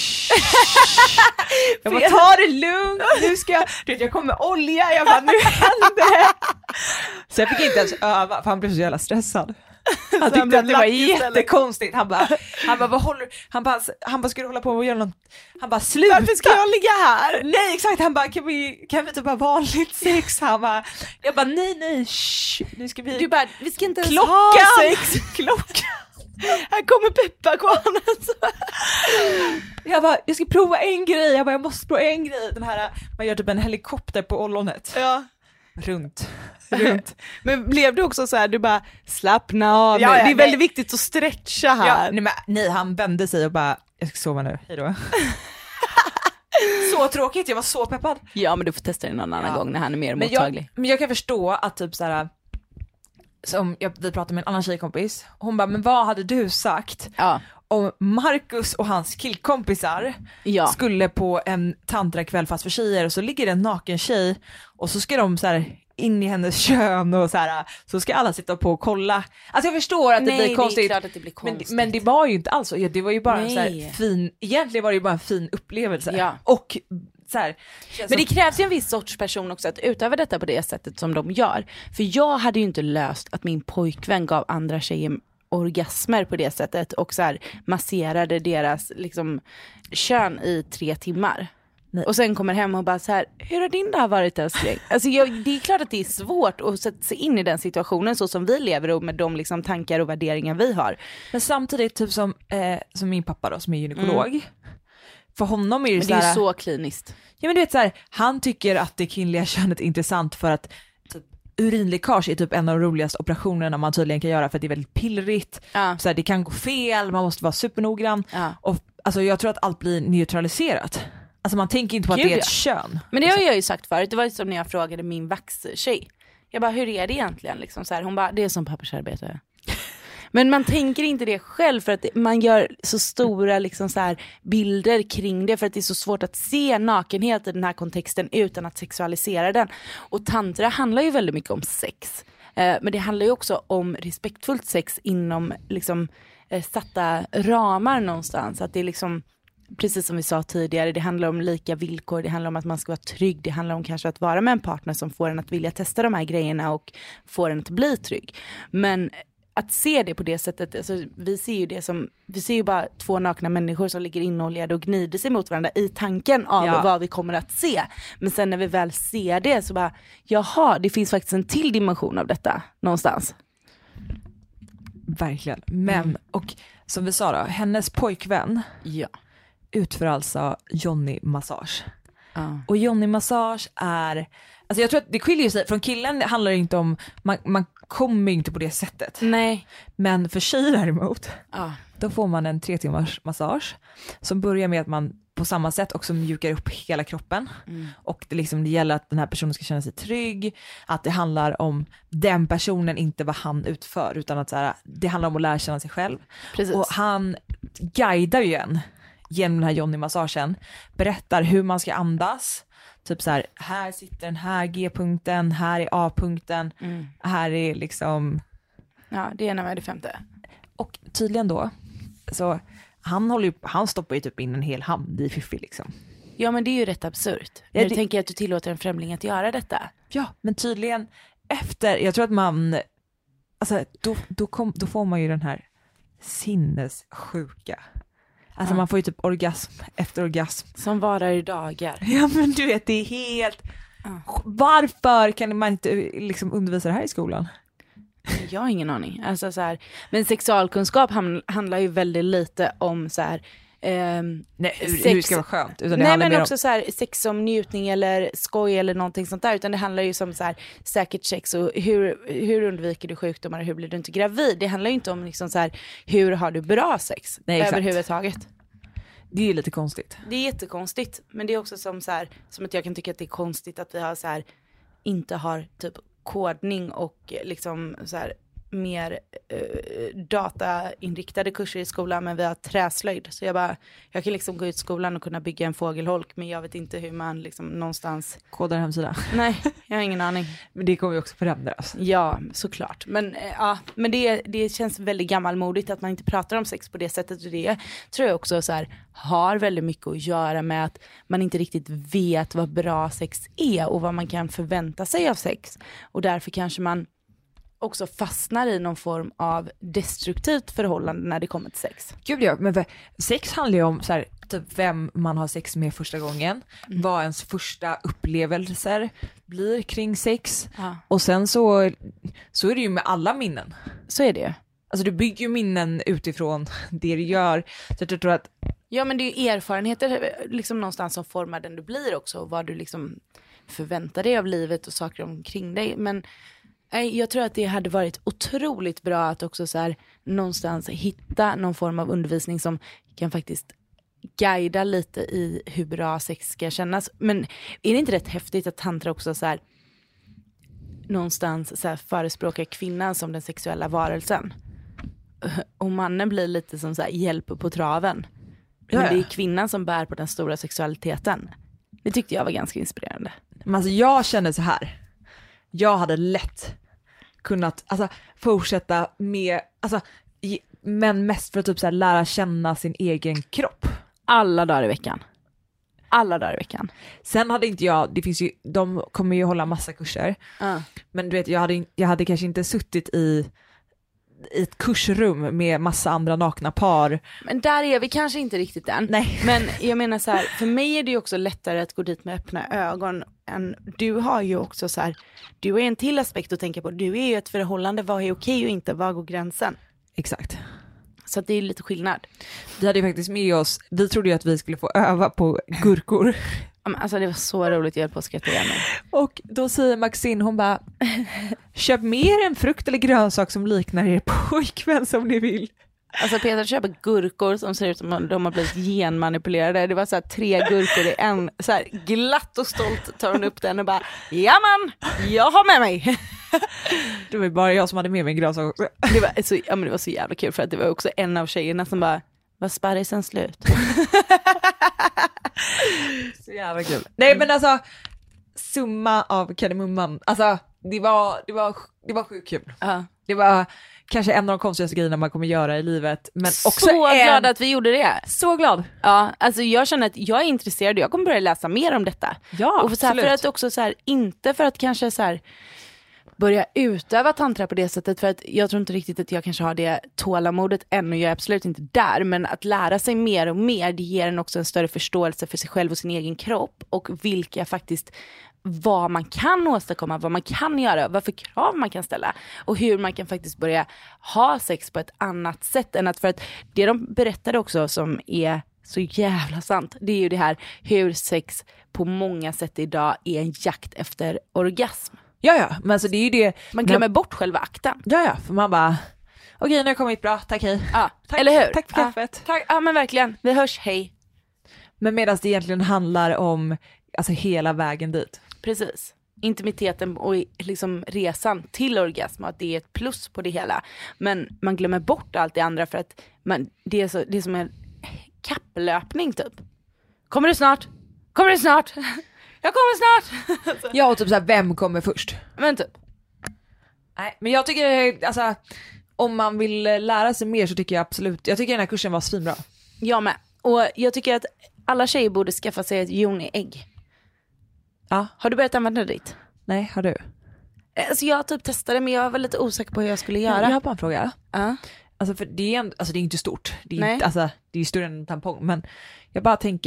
jag bara, ta det lugnt, nu ska jag kommer med olja. Jag bara, nu händer det. Så jag fick inte ens öva, för han blev så jävla stressad. Han tyckte att det var jättekonstigt. Han bara, vad håller du? Han bara, ska du hålla på och göra något? Han bara, sluta. Varför ska jag ligga här? Nej, exakt. Han bara, kan vi inte bara vanligt sex? Han bara, jag bara, nej, nu ska vi... Du bara, vi ska inte ens ha sex. Klockan. Här kommer pepparkvarnen. Jag bara, jag ska prova en grej. Jag måste prova en grej. Den här, man gör typ en helikopter på ollonet. Ja. Runt. Men blev du också så här, du bara slappna av, det är väldigt viktigt att stretcha här. Ja, nej, han vände sig och bara, jag ska sova nu, hejdå. Så tråkigt, jag var så peppad. Ja, men du får testa det någon annan gång när han är mer mottaglig. Men jag kan förstå att typ så här, som vi pratade med en annan tjejkompis, hon bara, men vad hade du sagt om Marcus och hans killkompisar skulle på en tantrakväll fast för tjejer, och så ligger det en naken tjej och så ska de så här in i hennes kön och så här, så ska alla sitta på och kolla. Alltså jag förstår att det blir konstigt. Det är klart att det blir konstigt. Men det var ju inte alls så. Det var ju bara en så här fin, egentligen var det ju bara en fin upplevelse. Ja. Och så här, men det krävs ju en viss sorts person också att utöva detta på det sättet som de gör. För jag hade ju inte löst att min pojkvän gav andra tjejer orgasmer på det sättet och så här masserade deras liksom kön i 3 timmar. Nej. Och sen kommer hem och bara så här, hur har din dag varit, älskling? Alltså det är klart att det är svårt att sätta sig in i den situationen så som vi lever och med de liksom tankar och värderingar vi har. Men samtidigt typ som min pappa då, som är gynekolog. För honom är det, men det är så kliniskt. Ja, men du vet så här, han tycker att det kvinnliga könet är intressant för att typ, urinläckage är typ en av de roligaste operationerna man tydligen kan göra, för att det är väldigt pillrigt. Så här, det kan gå fel, man måste vara supernoggrann. Och alltså jag tror att allt blir neutraliserat. Alltså man tänker inte på att det är ett kön. Men det har jag ju sagt förut. Det var ju som när jag frågade min vaxtjej. Jag bara, hur är det egentligen? Liksom så här, hon bara, det är som pappersarbete. Men man tänker inte det själv, för att man gör så stora liksom så här bilder kring det, för att det är så svårt att se nakenhet i den här kontexten utan att sexualisera den. Och tantra handlar ju väldigt mycket om sex. Men det handlar ju också om respektfullt sex inom liksom satta ramar någonstans. Att det är liksom, precis som vi sa tidigare, det handlar om lika villkor, det handlar om att man ska vara trygg, det handlar om kanske att vara med en partner som får en att vilja testa de här grejerna och får en att bli trygg. Men att se det på det sättet, alltså, vi ser ju bara 2 nakna människor som ligger inoljade och gnider sig mot varandra i tanken av vad vi kommer att se. Men sen när vi väl ser det så bara, jaha, det finns faktiskt en till dimension av detta någonstans. Verkligen. Men, och som vi sa då, hennes pojkvän utför alltså Johnny-massage. Och Johnny-massage är, alltså jag tror att det skiljer sig från killen, det handlar inte om, man kommer inte på det sättet. Nej. Men för tjejer däremot, då får man en 3 timmars massage som börjar med att man på samma sätt också mjukar upp hela kroppen. Och det gäller att den här personen ska känna sig trygg, att det handlar om den personen, inte vad han utför, utan att så här, det handlar om att lära känna sig själv. Precis. Och han guidar ju en genom den här Johnny-massagen, berättar hur man ska andas. Typ så här sitter den här G-punkten, här är A-punkten, här är liksom... Ja, det är ena med det 5:e. Och tydligen då, så han stoppar ju typ in en hel hand i fiffi liksom. Ja, men det är ju rätt absurt. Jag tänker att du tillåter en främling att göra detta. Ja, men tydligen efter, jag tror att man, alltså då får man ju den här sinnessjuka. Alltså man får ju typ orgasm efter orgasm. Som varar i dagar. Ja, men du vet, det är helt... Varför kan man inte liksom undervisa det här i skolan? Jag har ingen aning. Alltså, så här, men sexualkunskap handlar ju väldigt lite om så här, nej, hur det ska vara skönt. Utan det nej, men mer också så här, sex som njutning eller skoj eller någonting sånt där. Utan det handlar ju som så här, säkert sex och hur undviker du sjukdomar och hur blir du inte gravid. Det handlar ju inte om liksom så här, hur har du bra sex överhuvudtaget. Det är ju lite konstigt. Det är jättekonstigt. Men det är också som så här, som att jag kan tycka att det är konstigt att vi har så här, inte har typ kodning och liksom så här mer datainriktade kurser i skolan, men vi har träslöjd. Så jag kan liksom gå ut skolan och kunna bygga en fågelholk, men jag vet inte hur man liksom någonstans kodar hemsida. Nej, jag har ingen aning. Men det kommer ju också förändras. Ja, såklart. Men men det känns väldigt gammalmodigt att man inte pratar om sex på det sättet, och det tror jag också så här, har väldigt mycket att göra med att man inte riktigt vet vad bra sex är och vad man kan förvänta sig av sex. Och därför kanske man också fastnar i någon form av destruktivt förhållande när det kommer till sex. Gud ja, men sex handlar ju om så här, typ vem man har sex med första gången, vad ens första upplevelser blir kring sex. Och sen så är det ju med alla minnen. Så är det ju. Alltså du bygger ju minnen utifrån det du gör. Så jag tror att ja, men det är ju erfarenheter liksom någonstans som formar den du blir också, och vad du liksom förväntar dig av livet och saker omkring dig. Men jag tror att det hade varit otroligt bra att också så här, någonstans hitta någon form av undervisning som kan faktiskt guida lite i hur bra sex ska kännas. Men är det inte rätt häftigt att tantra också så här, någonstans så här, förespråkar kvinnan som den sexuella varelsen? Och mannen blir lite som så här, hjälp på traven. Men det är kvinnan som bär på den stora sexualiteten. Det tyckte jag var ganska inspirerande. Men alltså jag känner så här. Jag hade lätt kunnat fortsätta med, men mest för att typ så här, lära känna sin egen kropp. Alla dagar i veckan. Sen hade inte jag, det finns ju, de kommer ju hålla massa kurser. Men du vet, jag hade kanske inte suttit i ett kursrum med massa andra nakna par. Men där är vi kanske inte riktigt än. Nej. Men jag menar så här, för mig är det ju också lättare att gå dit med öppna ögon än du har ju också så här, du har en till aspekt att tänka på. Du är ju ett förhållande, vad är okej och inte, vad går gränsen? Exakt. Så att det är lite skillnad. Vi hade ju faktiskt med oss, vi trodde ju att vi skulle få öva på gurkor. Alltså det var så roligt, jag höll på att skratta igen mig. Och då säger Maxine, hon bara, köp mer en frukt eller grönsak som liknar er pojkvän som ni vill. Alltså Peter köper gurkor som ser ut som om de har blivit genmanipulerade. Det var så här 3 gurkor i en, så här glatt och stolt tar hon upp den och bara, ja man, jag har med mig. Det var bara jag som hade med mig en grönsak också. Det var så jävla kul, för att det var också en av tjejerna som bara, var sparrisen slut? Så jävla kul. Nej men alltså, summa av kardemumman. Alltså det var sjukt kul. Det var kanske en av de konstigaste grejerna man kommer göra i livet. Men också så glad att vi gjorde det. Så glad. Ja, alltså jag känner att jag är intresserad och jag kommer börja läsa mer om detta. Ja, och så här, för att också så här, inte för att kanske så här börja utöva tantra på det sättet, för att jag tror inte riktigt att jag kanske har det tålamodet än, och jag är absolut inte där, men att lära sig mer och mer, det ger en också en större förståelse för sig själv och sin egen kropp, och vad man kan åstadkomma, vad man kan göra, vad för krav man kan ställa, och hur man kan faktiskt börja ha sex på ett annat sätt än att, för att det de berättade också som är så jävla sant, det är ju det här hur sex på många sätt idag är en jakt efter orgasm. Ja, men alltså det är ju det. Man glömmer bort själva akten. Ja, för man bara, okej, nu har jag kommit bra, tack, hej. Ja, tack, eller hur? Tack för kaffet. Tack, ja men verkligen, vi hörs, hej. Men medan det egentligen handlar om alltså hela vägen dit. Precis. Intimiteten och liksom resan till orgasm, att det är ett plus på det hela. Men man glömmer bort allt det andra, för att det är som en kapplöpning typ. Kommer du snart? Jag kommer snart. Ja, och typ såhär, vem kommer först? Men typ. Nej, men jag tycker, alltså, om man vill lära sig mer så tycker jag absolut, jag tycker den här kursen var svinbra. Jag med. Och jag tycker att alla tjejer borde skaffa sig ett yoni-ägg. Ja. Har du börjat använda ditt? Nej, har du? Alltså jag typ testade, men jag var lite osäker på hur jag skulle göra. Jag har bara en fråga. Ja. Alltså för det är inte stort. Det är inte, alltså det är större än en tampong, men jag bara tänker,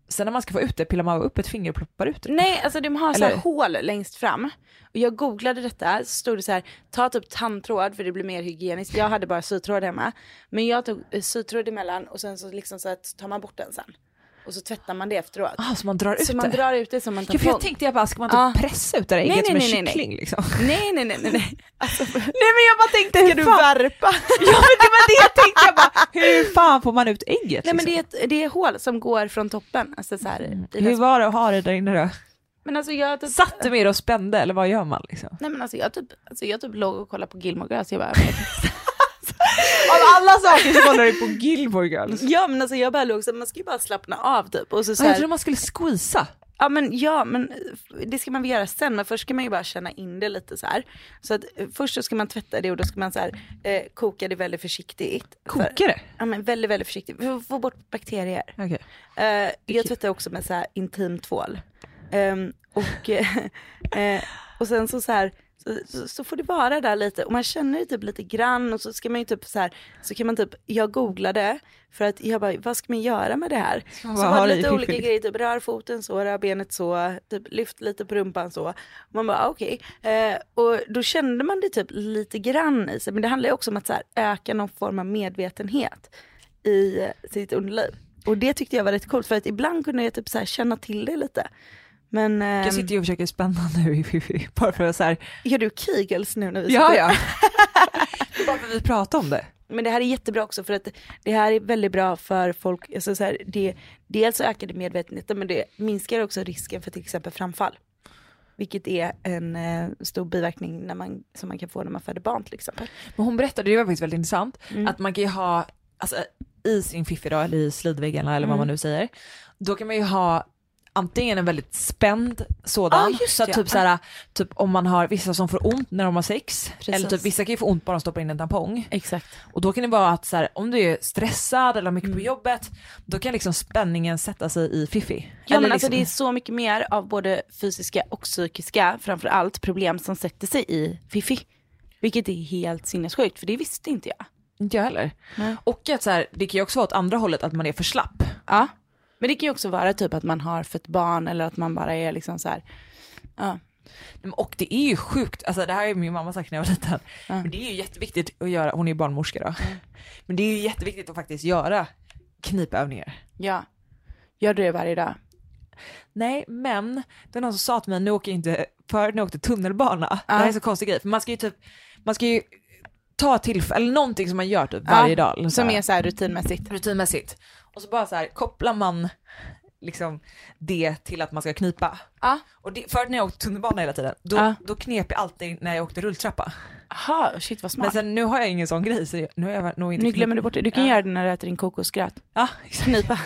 sen när man ska få ut det, pillar man upp ett finger och ploppar ut det? Nej, alltså de har så här hål längst fram. Och jag googlade detta, så stod det så här, ta typ tandtråd för det blir mer hygieniskt. Jag hade bara sytråd hemma. Men jag tog sytråd emellan och sen så liksom så att tar man bort den sen. Och så tvättar man det efteråt. Så man drar ut det? Så man drar ut det som man tar på. För jag tänkte ska man inte pressa ut det där ägget som en kyckling liksom? Nej. Alltså, nej men jag bara tänkte, ska du värpa? Ja men det var det jag tänkte, jag bara, hur fan får man ut ägget? Nej liksom? men det är hål som går från toppen. Alltså, så här, hur var det att ha det där inne då? Men alltså jag typ... Satt du med och spände eller vad gör man liksom? Nej men alltså jag typ låg och kollade på Gilmore Girls. Jag bara... Av alla saker så kollar du på Gilmore Girls. Ja men alltså jag bara låg så man ska ju bara slappna av typ. Och så här... Jag trodde man skulle squeeza. Ja men det ska man väl göra sen. Men först ska man ju bara känna in det lite så här. Så att först så ska man tvätta det och då ska man så här koka det väldigt försiktigt. Koka det? Ja men väldigt, väldigt försiktigt. För att få bort bakterier. Okay. Jag tvättar också med så här intim tvål. Och sen så här så får det vara där lite och man känner det typ lite grann och så ska man ju typ så här, så kan man typ, jag googlade för att jag bara, vad ska man göra med det här? Så var det lite olika grejer, typ rör foten så, rör benet så, typ lyft lite på rumpan så. Och man bara okej. Och då kände man det typ lite grann i sig, men det handlar ju också om att så här, öka någon form av medvetenhet i sitt underliv. Och det tyckte jag var rätt coolt för att ibland kunde jag typ så här känna till det lite. Men, jag sitter ju och försöker spänna nu bara för att så här... Gör du Kegels nu när vi sitter? Ja. Bara för att vi pratar om det. Men det här är jättebra också för att det här är väldigt bra för folk. Alltså så här, dels ökar det medvetenheten men det minskar också risken för till exempel framfall. Vilket är en stor biverkning som man kan få när man föder barn till exempel. Men hon berättade, det var faktiskt väldigt intressant, att man kan ju ha alltså, i sin fiffi då, eller i slidväggarna eller vad man nu säger. Då kan man ju ha antingen en väldigt spänd sådan, så typ såhär, typ om man har vissa som får ont när de har sex. Precis. Eller typ vissa kan ju få ont bara de stoppar in en tampong. Exakt. Och då kan det vara att såhär, om du är stressad eller har mycket på jobbet, då kan liksom spänningen sätta sig i fiffi. Ja eller men alltså liksom... det är så mycket mer av både fysiska och psykiska, framförallt problem som sätter sig i fiffi. Vilket är helt sinnessjukt, för det visste inte jag. Inte jag heller. Nej. Och att såhär, det kan ju också vara åt andra hållet att man är för slapp. Ja. Men det kan ju också vara typ att man har fött barn eller att man bara är liksom så här. Ja. Och det är ju sjukt, alltså det här är min mamma sagt när jag var liten. Men det är ju jätteviktigt att göra, hon är ju barnmorska då. Men det är ju jätteviktigt att faktiskt göra knipövningar. Ja, gör du det varje dag? Nej, men det är någon som sa till mig, nu åker jag inte, för när jag åkte tunnelbana. Det här är så konstig grej, för man ska ju ta tillfälle, eller någonting som man gör typ varje dag. Som är så här rutinmässigt. Och så bara så här kopplar man liksom det till att man ska knipa. Och det, för när jag åkte tunnelbana hela tiden, då knep jag alltid när jag åkte rulltrappa. Aha, shit vad smart. Men sen nu har jag ingen sån grej, så nu har jag nog inte. Nu glömmer du bort det. Du kan göra det när du äter din kokosgröt. Ja, exakt. Knipa.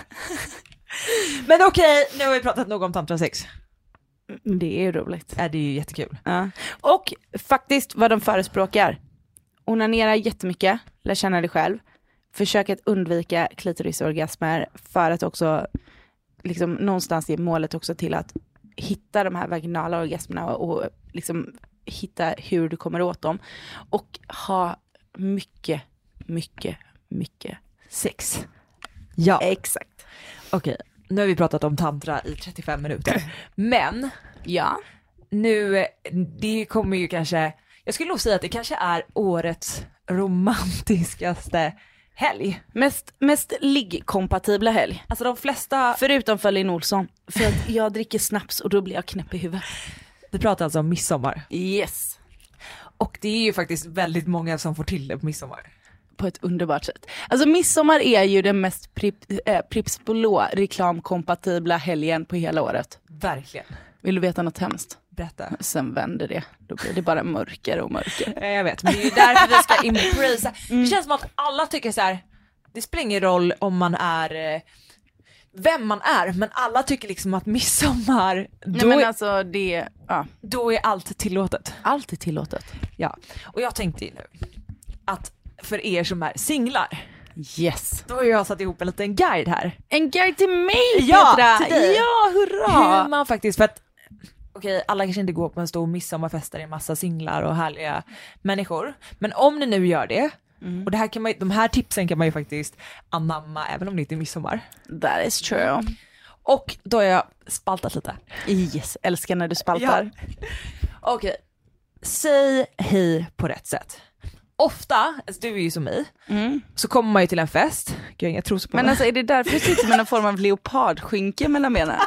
Men okej, nu har vi pratat nog om tantra sex. Det är ju roligt. Ja, det är ju jättekul. Ja. Och faktiskt vad de förespråkar. Onanera jättemycket, lär känna dig själv. Försök att undvika klitorisorgasmer för att också liksom någonstans ge målet också till att hitta de här vaginala orgasmerna och liksom hitta hur du kommer åt dem. Och ha mycket, mycket, mycket sex. Ja. Exakt. Okej, nu har vi pratat om tantra i 35 minuter. Men nu, det kommer ju kanske, jag skulle nog säga att det kanske är årets romantiskaste helg. Mest ligg-kompatibla helg. Alltså de flesta... Förutom för Linn Olsson. För att jag dricker snaps och då blir jag knäpp i huvudet. Du pratar alltså om midsommar. Yes. Och det är ju faktiskt väldigt många som får till det på midsommar. På ett underbart sätt. Alltså midsommar är ju den mest Pripps Blå reklamkompatibla helgen på hela året. Verkligen. Vill du veta något hemskt? Berätta. Sen vänder det. Då blir det bara mörkare och mörkare. Jag vet, men det är ju därför vi ska embracea. Det känns som att alla tycker så här, det spelar ingen roll om man är vem man är, men alla tycker liksom att midsommar, då är allt tillåtet. Allt är tillåtet. Ja, och jag tänkte ju nu att för er som är singlar, yes, då har jag satt ihop en liten guide här. En guide till mig, ja, Petra! Till dig. Ja, hurra! Hur man faktiskt, för att okej, alla kanske inte går på en stor midsommarfest där det är massa singlar och härliga människor. Men om ni nu gör det, och det här kan man, de här tipsen kan man ju faktiskt anamma även om det inte är midsommar. That is true. Och då har jag spaltat lite. Yes, älskar när du spaltar. Ja. Okej. Säg hej på rätt sätt. Ofta, alltså du är ju som mig, så kommer man ju till en fest. Gud, jag har inga trosor på mig. Men alltså är det därför du sitter med någon form av leopardskynke mellan benen?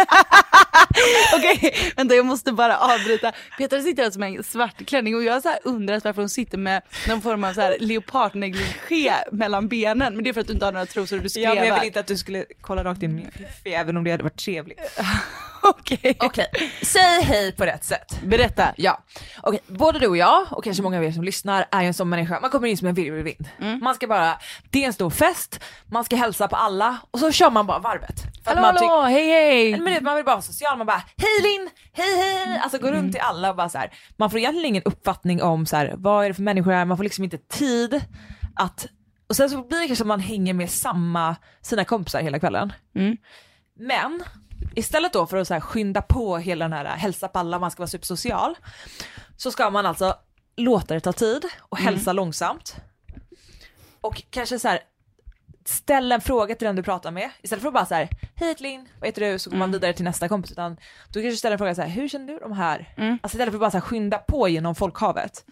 Okej, vänta, jag måste bara avbryta. Petra sitter alltså med en svart klänning och jag har så här undrat varför hon sitter med någon form av så här leopardnegligé mellan benen. Men det är för att du inte har några trosor och du skrevar. Ja, men jag vill inte att du skulle kolla rakt in i min fiffi, även om det hade varit trevligt. Okej. Säg hej på rätt sätt. Berätta. Ja. Okej, både du och jag och kanske många av er som lyssnar är ju en sån människa. Man kommer in som en virvelvind. Man ska bara, det är en stor fest, man ska hälsa på alla och så kör man bara varvet. För Hallå, hej. Man vill bara vara social, man bara hej Linn, hej. Alltså gå runt till alla och bara så här. Man får egentligen ingen uppfattning om så här, vad är det för människor här, man får liksom inte tid att, och sen så blir det kanske att man hänger med sina kompisar hela kvällen. Men istället då för att så här skynda på hela den här hälsa på alla, man ska vara supersocial, så ska man alltså låta det ta tid och hälsa långsamt. Och kanske så här ställa en fråga till den du pratar med. Istället för att bara så här, hej Linn, vad heter du? Så går man vidare till nästa kompis. Utan du kanske ställer en fråga så här, hur känner du de här? Alltså istället för att bara så här skynda på genom folkhavet.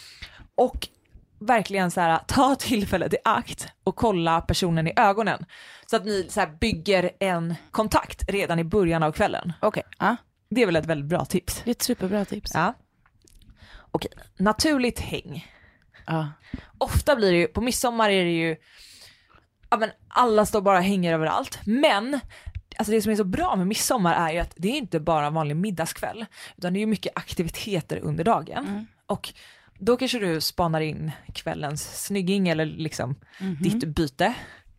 Och verkligen så här, ta tillfället i akt och kolla personen i ögonen. Så att ni så här bygger en kontakt redan i början av kvällen. Okej. Det är väl ett väldigt bra tips. Det är ett superbra tips. Ja. Okej, naturligt häng. Ja. Ofta blir det ju, på midsommar är det ju, ja men alla står bara och hänger överallt. Men alltså det som är så bra med midsommar är ju att det är inte bara en vanlig middagskväll, utan det är ju mycket aktiviteter under dagen. Och då kanske du spanar in kvällens snygging eller liksom ditt byte.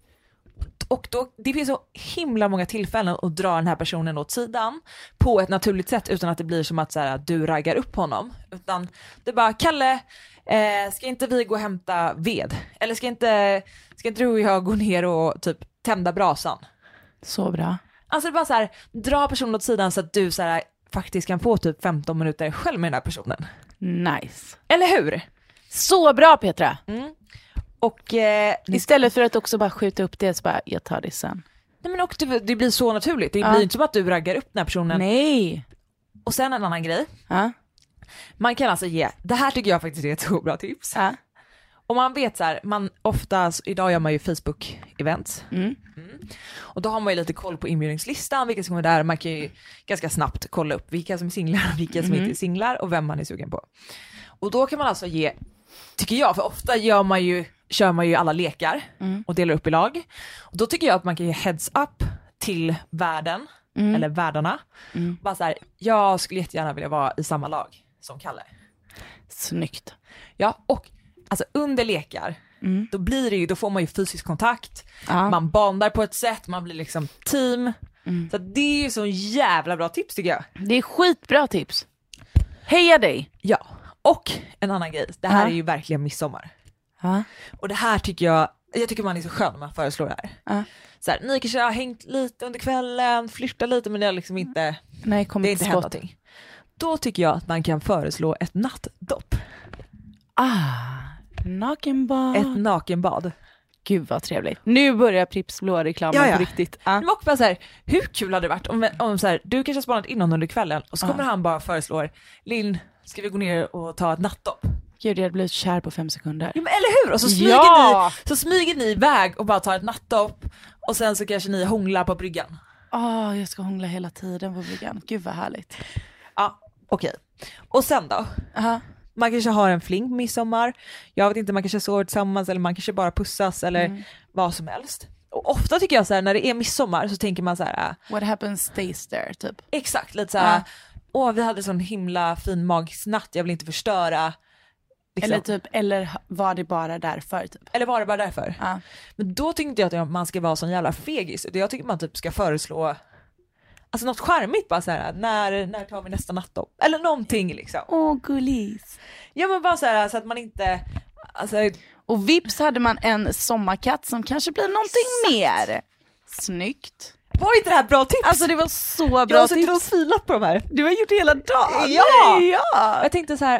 Och då, det finns så himla många tillfällen att dra den här personen åt sidan på ett naturligt sätt, utan att det blir som att så här, du raggar upp honom. Utan det är bara, Kalle, ska inte vi gå och hämta ved? Eller ska inte du och jag gå ner och typ tända brasan? Så bra. Alltså det är bara så här, dra personen åt sidan så att du så här, faktiskt kan få typ 15 minuter själv med den här personen. Nice. Eller hur? Så bra, Petra. Och istället för att också bara skjuta upp det så bara, jag tar det sen. Nej, men och det blir så naturligt. Det blir inte som att du raggar upp den här personen. Nej. Och sen en annan grej. Man kan alltså ge, det här tycker jag faktiskt är ett så bra tips. Och man vet så här, man oftast, idag gör man ju Facebook-events. Och då har man ju lite koll på inbjudningslistan, vilka som är där. Man kan ju ganska snabbt kolla upp vilka som är singlar och vilka som inte är singlar och vem man är sugen på. Och då kan man alltså ge, tycker jag, för ofta kör man ju alla lekar och delar upp i lag. Och då tycker jag att man kan ge heads up till värden eller värdarna. Bara så här, jag skulle jättegärna vilja vara i samma lag som Kalle. Snyggt. Ja, och alltså under lekar då får man ju fysisk kontakt. Man bandar på ett sätt, man blir liksom team. Så det är ju så jävla bra tips tycker jag. Det är skitbra tips. Heja dig. Ja, och en annan grej. Det här är ju verkligen midsommar. Och det här tycker jag tycker man är så skön när man föreslår det här. Så här, ni kanske har hängt lite under kvällen, flirtat lite, men det har liksom inte, det är inte hänt någonting. Då tycker jag att man kan föreslå ett nattdopp. Nakenbad. Ett nakenbad. Gud vad trevligt. Nu börjar Pripps blå reklamen på riktigt. Men också bara så här, hur kul hade det varit om så här, du kanske har spanat in någon under kvällen och så kommer han bara föreslår, Linn, ska vi gå ner och ta ett nattdopp? Gud, jag hade blivit kär på 5 sekunder. Ja, men eller hur? Och så smyger ni iväg och bara tar ett nattdopp och sen så kanske ni hånglar på bryggan. Jag ska hångla hela tiden på bryggan. Gud vad härligt. Ja, okej. Och sen då? Man kanske har en fling på midsommar. Jag vet inte, man kanske sover tillsammans eller man kanske bara pussas eller vad som helst. Och ofta tycker jag så här, när det är midsommar så tänker man så här, what happens stays there, typ. Exakt, lite så här, vi hade sån himla fin magsnatt, jag vill inte förstöra. Liksom. Eller var det bara därför typ. Eller var det bara därför. Men då tycker inte jag att man ska vara sån jävla fegis. Jag tycker man typ ska föreslå alltså något charmigt, bara så här, när tar vi nästa nattdopp? Eller någonting liksom. Gullis. Ja, men bara så här, så att man inte alltså... Och vips hade man en sommarkatt som kanske blir någonting mer. Snyggt. Var inte det här bra tips? Alltså det var så bra tips. Jag har suttit och filat på de här. Du har gjort det hela dagen. Ja. Jag tänkte så här,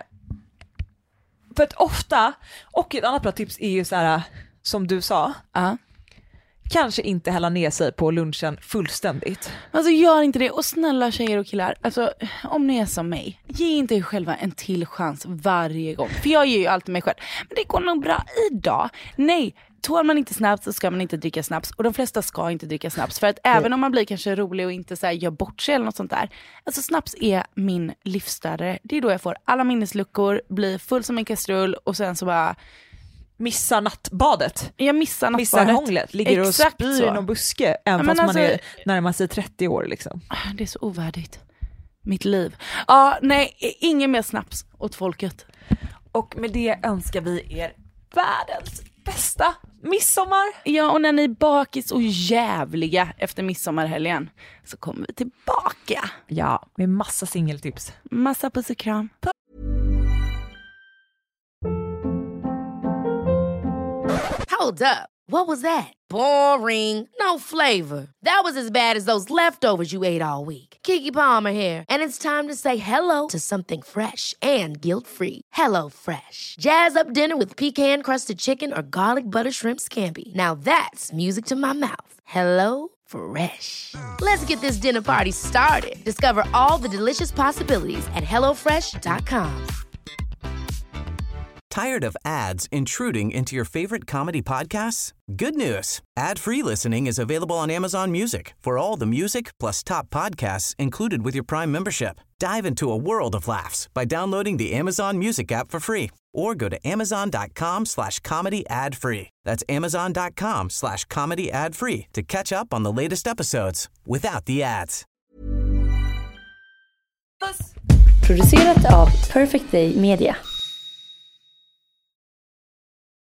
för att ofta, och ett annat bra tips är ju så här, som du sa, kanske inte hälla ner sig på lunchen fullständigt. Alltså gör inte det. Och snälla tjejer och killar, alltså om ni är som mig, ge inte er själva en till chans varje gång. För jag ger ju alltid mig själv. Men det går nog bra idag. Nej, tål man inte snaps så ska man inte dricka snaps. Och de flesta ska inte dricka snaps. För att även om man blir kanske rolig och inte så här, gör bort sig eller något sånt där. Alltså snaps är min livsstörare. Det är då jag får alla minnesluckor, blir full som en kastrull och sen så bara... Missar nattbadet. Jag missar nattbadet. Missar hånglet. Ligger och spyr i någon buske. Även fast alltså, man är närmar sig 30 år liksom. Det är så ovärdigt. Mitt liv. Ja, nej, ingen mer snaps åt folket. Och med det önskar vi er världens bästa midsommar. Ja, och när ni är bakis och jävliga efter midsommarhelgen så kommer vi tillbaka. Ja, med massa singeltips. Massa puss och kram. Hold up. What was that? Boring. No flavor. That was as bad as those leftovers you ate all week. Keke Palmer here, and it's time to say hello to something fresh and guilt-free. Hello Fresh. Jazz up dinner with pecan-crusted chicken or garlic butter shrimp scampi. Now that's music to my mouth. Hello Fresh. Let's get this dinner party started. Discover all the delicious possibilities at hellofresh.com. Tired of ads intruding into your favorite comedy podcasts? Good news. Ad-free listening is available on Amazon Music for all the music plus top podcasts included with your Prime membership. Dive into a world of laughs by downloading the Amazon Music app for free or go to amazon.com/comedy ad-free. That's amazon.com/comedy ad-free to catch up on the latest episodes without the ads. Producerat av Perfect Day Media.